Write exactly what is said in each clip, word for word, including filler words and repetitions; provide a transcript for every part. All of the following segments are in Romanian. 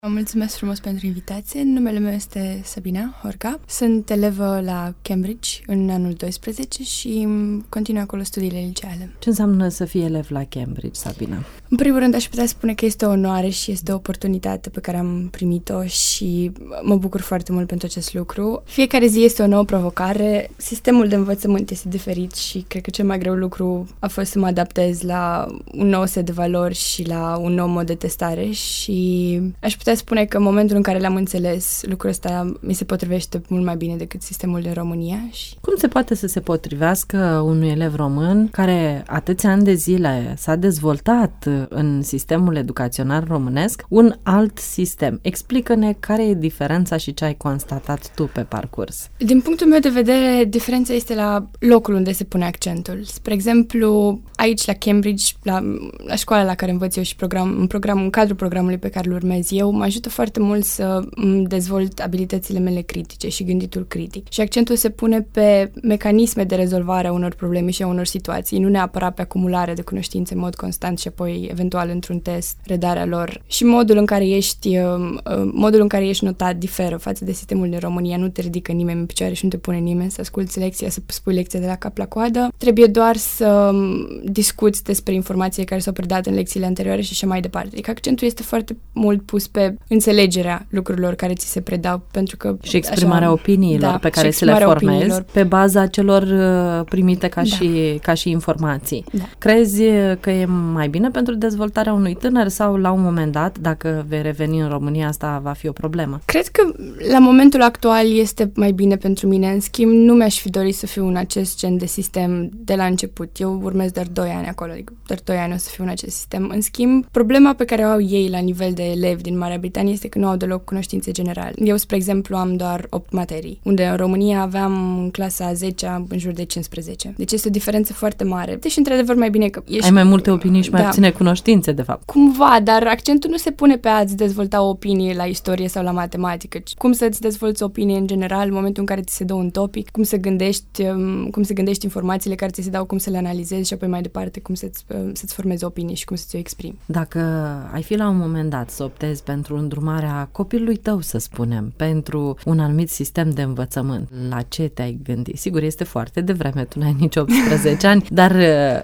Mulțumesc frumos pentru invitație. Numele meu este Sabina Horca. Sunt elevă la Cambridge în anul doisprezece și continui acolo studiile liceale. Ce înseamnă să fii elev la Cambridge, Sabina? În primul rând, aș putea spune că este o onoare și este o oportunitate pe care am primit-o și mă bucur foarte mult pentru acest lucru. Fiecare zi este o nouă provocare. Sistemul de învățământ este diferit și cred că cel mai greu lucru a fost să mă adaptez la un nou set de valori și la un nou mod de testare și aș putea spune că în momentul în care l-am înțeles, lucrul ăsta mi se potrivește mult mai bine decât sistemul din România. Și... Cum se poate să se potrivească unui elev român care atâția ani de zile s-a dezvoltat în sistemul educațional românesc un alt sistem? Explică-ne care e diferența și ce ai constatat tu pe parcurs. Din punctul meu de vedere, diferența este la locul unde se pune accentul. Spre exemplu, aici la Cambridge, la, la școala la care învăț eu și program, în, program, în cadrul programului pe care îl urmez eu, mă ajută foarte mult să dezvolt abilitățile mele critice și gânditul critic. Și accentul se pune pe mecanisme de rezolvare a unor probleme și a unor situații, nu neapărat pe acumulare de cunoștințe în mod constant și apoi eventual într-un test redarea lor. Și modul în care ești modul în care ești notat diferă față de sistemul din România. Nu te ridică nimeni în picioare și nu te pune nimeni să asculți lecția, să spui lecția de la cap la coadă. Trebuie doar să discuți despre informațiile care s-au predat în lecțiile anterioare și așa mai departe. Adică accentul este foarte mult pus pe înțelegerea lucrurilor care ți se predau, pentru că... Și exprimarea așa, opiniilor da, pe care ți le formezi opiniilor. Pe baza celor primite ca, da. și, ca și informații. Da. Crezi că e mai bine pentru dezvoltarea unui tânăr sau la un moment dat, dacă vei reveni în România, asta va fi o problemă? Cred că la momentul actual este mai bine pentru mine. În schimb, nu mi-aș fi dorit să fiu în acest gen de sistem de la început. Eu urmez doar doi ani acolo, adică doar doi ani o să fiu în acest sistem. În schimb, problema pe care o au ei la nivel de elevi din Marea Britanie este că nu au deloc cunoștințe generale. Eu, spre exemplu, am doar opt materii, unde în România aveam în clasa a zecea în jur de cincisprezece. Deci este o diferență foarte mare. Deci, într-adevăr, mai bine că ești... Ai mai multe opinii și mai da. puține cunoștințe, de fapt. Cumva, dar accentul nu se pune pe a-ți dezvolta o opinie la istorie sau la matematică. Cum să-ți dezvolți o opinie în general în momentul în care ți se dă un topic, cum să gândești, cum să gândești informațiile care ți se dau, cum să le analizezi și apoi mai departe cum să-ți, să-ți formezi o opinie și cum să ți-o exprimi. Dacă ai fi la un moment dat să optezi pentru îndrumarea copilului tău, să spunem, pentru un anumit sistem de învățământ, la ce te-ai gândit? Sigur, este foarte devreme, tu n-ai nici optsprezece ani, dar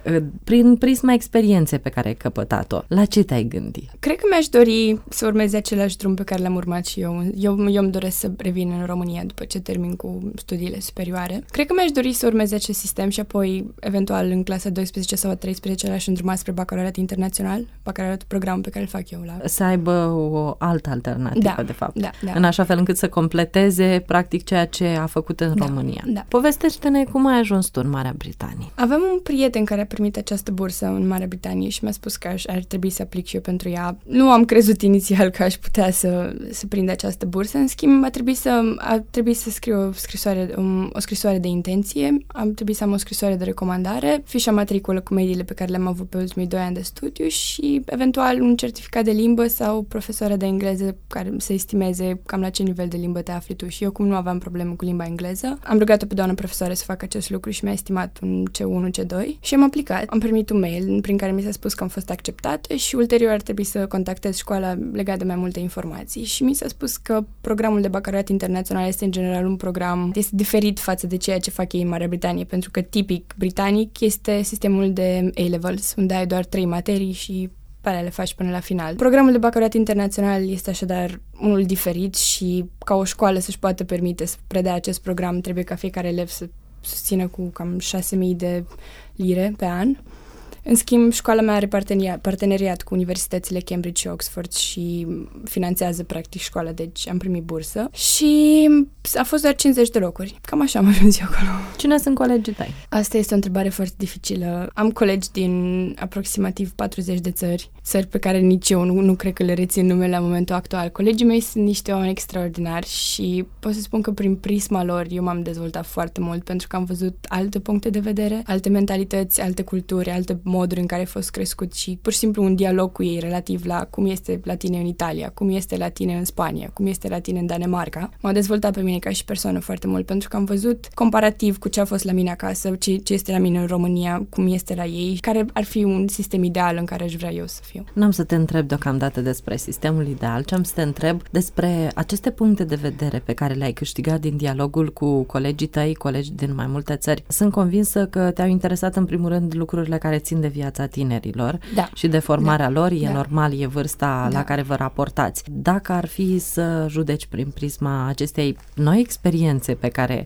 prin prisma experienței pe care ai căpătat-o, la ce te-ai gândit? Cred că mi-aș dori să urmez același drum pe care l-am urmat și eu. Eu, eu îmi doresc să revin în România după ce termin cu studiile superioare. Cred că mi-aș dori să urmez acest sistem și apoi, eventual, în clasa a douăsprezecea sau a treisprezecea l-aș îndruma spre bacalaureat internațional, bacalaureatul programul pe care îl fac eu la... Să aibă o altă alternativă, da, de fapt. Da, da. În așa fel încât să completeze, practic, ceea ce a făcut în da, România. Da. Povestește-ne cum ai ajuns tu în Marea Britanie. Avem un prieten care a primit această bursă în Marea Britanie și mi-a spus că aș, ar trebui să aplic și eu pentru ea. Nu am crezut inițial că aș putea să, să prind această bursă. În schimb, a trebuit să, a trebuit să scriu o scrisoare, um, o scrisoare de intenție, am trebuit să am o scrisoare de recomandare, fișa matriculă cu mediile pe care le-am avut pe ultimii doi ani de studiu și, eventual, un certificat de limbă sau profesoară de engleză care să estimeze cam la ce nivel de limbă te afli tu. Și eu, cum nu aveam probleme cu limba engleză, am rugat-o pe doamna profesoară să facă acest lucru și mi-a estimat un C unu, C doi și am aplicat. Am primit un mail prin care mi s-a spus că am fost acceptată și ulterior ar trebui să contactez școala legat de mai multe informații și mi s-a spus că programul de bacalaureat internațional este în general un program este diferit față de ceea ce fac ei în Marea Britanie, pentru că tipic britanic este sistemul de A-levels, unde ai doar trei materii și pe alea le faci până la final. Programul de bacalaureat internațional este așadar unul diferit și ca o școală să-și poată permite să predea acest program, trebuie ca fiecare elev să susțină cu cam șase mii de lire pe an. În schimb, școala mea are parteneriat, parteneriat cu universitățile Cambridge și Oxford și finanțează practic școala, deci am primit bursă și a fost doar cincizeci de locuri. Cam așa am ajuns eu acolo. Cine sunt colegii tăi? Asta este o întrebare foarte dificilă. Am colegi din aproximativ patruzeci de țări, țări pe care nici eu nu, nu cred că le rețin numele la momentul actual. Colegii mei sunt niște oameni extraordinari și pot să spun că prin prisma lor eu m-am dezvoltat foarte mult pentru că am văzut alte puncte de vedere, alte mentalități, alte culturi, alte moduri în care ai fost crescut și pur și simplu un dialog cu ei relativ la cum este la tine în Italia, cum este la tine în Spania, cum este la tine în Danemarca, m-a dezvoltat pe mine ca și persoană foarte mult, pentru că am văzut comparativ cu ce a fost la mine acasă, ce, ce este la mine în România, cum este la ei, care ar fi un sistem ideal în care aș vrea eu să fiu. N-am să te întreb deocamdată despre sistemul ideal, ci am să te întreb despre aceste puncte de vedere pe care le-ai câștigat din dialogul cu colegii tăi, colegi din mai multe țări. Sunt convinsă că te-au interesat în primul rând lucrurile care țin de viața tinerilor da. și de formarea da. lor. E da. normal, e vârsta da. la care vă raportați. Dacă ar fi să judeci prin prisma acestei noi experiențe pe care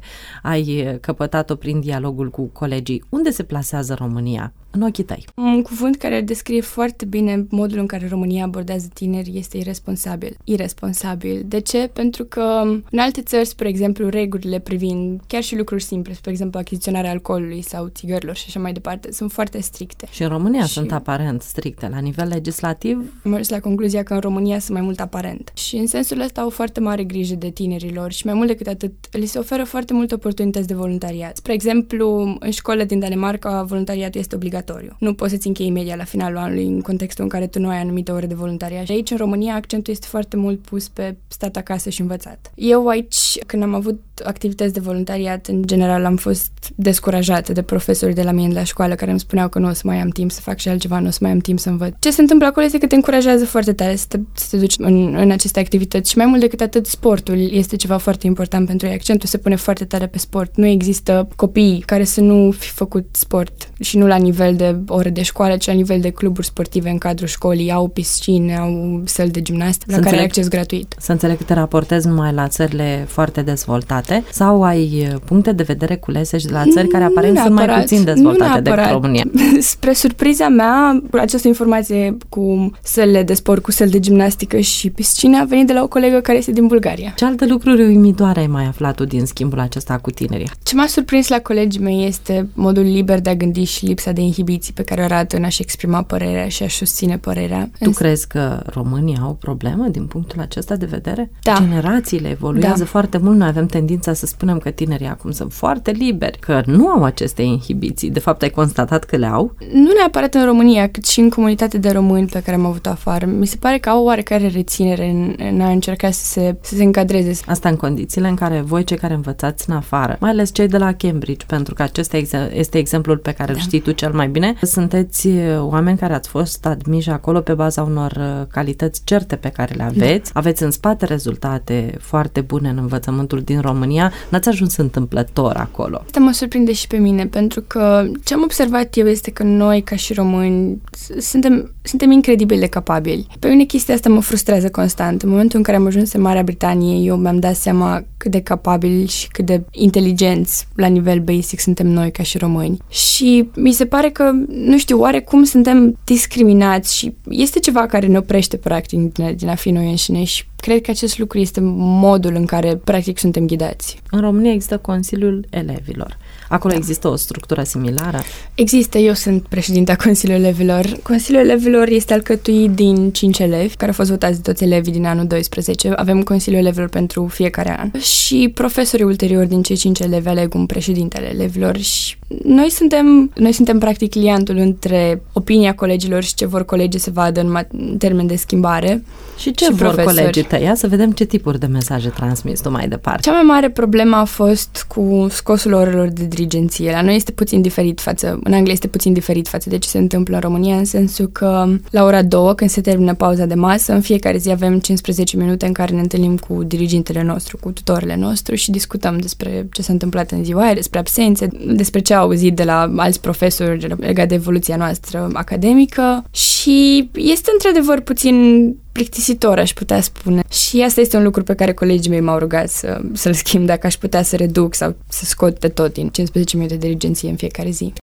ai căpătat-o prin dialogul cu colegii, unde se plasează România în ochii tăi? Un cuvânt care descrie foarte bine modul în care România abordează tineri este irresponsabil. Irresponsabil. De ce? Pentru că în alte țări, spre exemplu, regulile privind chiar și lucruri simple, spre exemplu achiziționarea alcoolului sau țigărilor și așa mai departe, sunt foarte stricte. Și în România și sunt aparent stricte. La nivel legislativ? Am ajuns la concluzia că în România sunt mai mult aparent. Și în sensul ăsta au foarte mare grijă de tinerilor și mai mult decât atât, li se oferă foarte multe oportunități de voluntariat. Spre exemplu, în școală din Danemarca, voluntariatul este obligatoriu. Nu poți să-ți închei media la finalul anului în contextul în care tu nu ai anumite ore de voluntariat. Și aici, în România, accentul este foarte mult pus pe stat acasă și învățat. Eu aici, când am avut activități de voluntariat, în general am fost descurajată de profesori de la mine de la școală care îmi spuneau că nu o să mai am timp să fac și altceva, nu o să mai am timp să învăț. Ce se întâmplă acolo este că te încurajează foarte tare să te, să te duci în, în aceste activități și mai mult decât atât, sportul este ceva foarte important pentru ei. Accentul se pune foarte tare pe sport. Nu există copii care să nu fi făcut sport și nu la nivel de ore de școală, ci la nivel de cluburi sportive în cadrul școlii, au piscine, au săli de gimnastică la care ai acces gratuit. Să înțeleg că te raportezi numai la țările foarte dezvoltate sau ai puncte de vedere culese și de la țări care aparent sunt mai puțin dezvoltate decât România? Spre surpriza mea, această informație cu sălile de sport, cu săli de gimnastică și piscine a venit de la o colegă care este din Bulgaria. Ce alte lucruri uimitoare ai mai aflat tu din schimbul acesta cu tinerii? Ce m-a surprins la colegii mei este modul liber de a gândi și lipsa de inhibiții pe care o arată în a-și exprima părerea și a-și susține părerea. Tu Însă... crezi că românii au o problemă din punctul acesta de vedere? Da. Generațiile evoluează da. foarte mult. Noi avem tendința să spunem că tinerii acum sunt foarte liberi, că nu au aceste inhibiții. De fapt, ai constatat că le au? Nu neapărat în România, cât și în comunitatea de români pe care am avut-o afară. Mi se pare că au oarecare reținere în, în a încerca să se, să se încadreze. Asta în condițiile în care voi, cei care învățați în afară, mai ales cei de la Cambridge, pentru că acesta este exemplul pe care îl da. știi tu cel mai bine, sunteți oameni care ați fost admiși acolo pe baza unor calități certe pe care le aveți, da. aveți în spate rezultate foarte bune în învățământul din România, n-ați ajuns întâmplător acolo. Asta mă surprinde și pe mine, pentru că ce am observat eu este că noi, ca și români, suntem, suntem incredibil de capabili. Pe mine chestia asta mă frustrează constant. În momentul în care am ajuns în Marea Britanie, eu mi-am dat seama cât de capabili și cât de inteligenți la nivel basic suntem noi ca și români. Și mi se pare că, nu știu, oarecum suntem discriminați și este ceva care ne oprește practic din a fi noi înșine și cred că acest lucru este modul în care practic suntem ghidați. În România există Consiliul Elevilor. Acolo da. există o structură similară? Există, eu sunt președinta Consiliului Elevilor. Consiliul Elevilor este alcătuit din cinci elevi, care au fost votați de toți elevii din anul doisprezece. Avem Consiliul Elevilor pentru fiecare an. Și profesorii ulterior din cei cinci elevi aleg un președinte al elevilor și noi suntem, noi suntem practic liantul între opinia colegilor și ce vor colegii să vadă în, mat- în termen de schimbare. Și ce și vor profesori. colegii tăi? Ia să vedem ce tipuri de mesaje transmis tu mai departe. Cea mai mare problemă a fost cu scosul orelor de dirigenție. La noi este puțin diferit față, în Anglia este puțin diferit față de ce se întâmplă în România, în sensul că la ora două, când se termină pauza de masă, în fiecare zi avem cincisprezece minute în care ne întâlnim cu dirigintele nostru, cu tutorele nostru și discutăm despre ce s-a întâmplat în ziua aia, despre absențe, despre ce au auzit de la alți profesori legat de evoluția noastră academică și este într-adevăr puțin plictisitor, aș putea spune. Și asta este un lucru pe care colegii mei m-au rugat să, să-l schimb, dacă aș putea să reduc sau să scot de tot din cincisprezece minute de dirigenție în fiecare zi.